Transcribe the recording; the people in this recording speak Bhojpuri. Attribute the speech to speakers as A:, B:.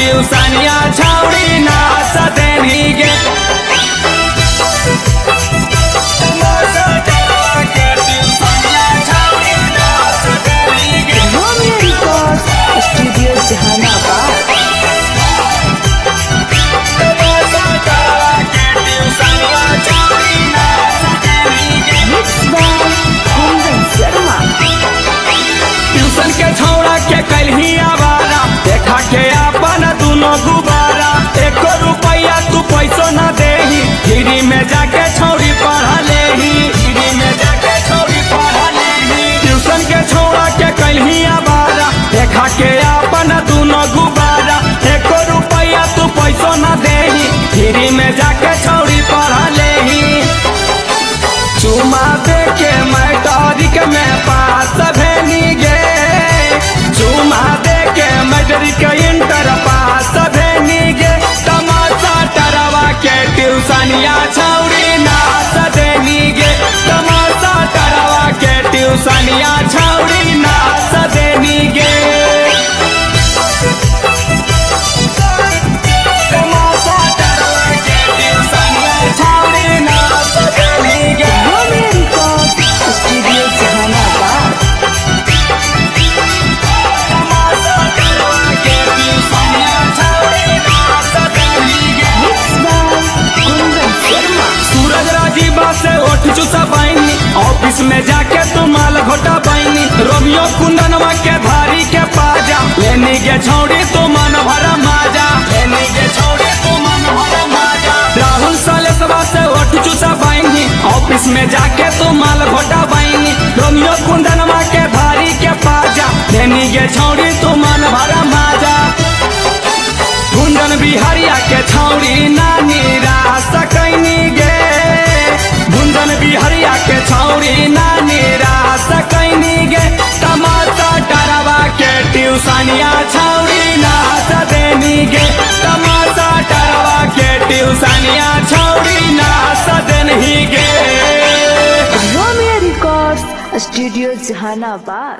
A: ट्यूशनिया छौड़ी नाच देनी गे।
B: स्टूडियो जहानाबाद।
A: ट्यूशन के छौड़ा के कलही आवारा देखा के अपन दुनो गुबारा। 1 रुपया तू पैसो न देही फ्री में जाके छौड़ी पढ़ा लेही। फ्री में जाके छौड़ी पढ़ा लेही। ट्यूशन के छौड़ा के कलही आवारा देखा के अपन दुनो गुबारा। 1 रुपया तू पैसो न देही फ्री में जाके छौड़ी पढ़ा लेही। चुमा दे के मैट्रिक में पास भेनी गे। चुमा दे के मैट्रिक इंटर पास भेनी गे। तमाशा टरवा के ट्यूशनिया छौड़ी नाच देनी गे। तमाशा टरवा के ट्यूशनिया छौड़ी नाच देनी गे। तमाशा टरवा के ट्यूशनिया छौड़ी नाच देनी गे।
B: स्टूडियो जहानाबाद।
A: सूरज राजीवा से ओठ चुसा पाइनी ऑफिस में जाके तू माल घोटा पाइनी। रोमियो कुंदनवा के धारी के पाजा लेनी गे छौड़ी तू मन भरा माजा। लेनी गे छौड़ी तू मन भरा माजा। राहुल सालेसवा से ओठ चुसा पाइनी ऑफिस में जाके तू माल घोटा पाइनी। रोमियो कुंदनवा के धारी के पाजा लेनी गे छौड़ी तू मन भरा माजा। गुंजन बिहारिया के छौड़ी नानी रास कैनी गे। गुंजन बिहारिया के छौड़ी नानी रास कैनी गे। तमाशा डरवा के ट्यूशनिया छौड़ी नाच देनी गे। तमाशा डरवा के ट्यूशनिया छौड़ी नाच देनी गे।
B: Romeo records studio Jehanabad.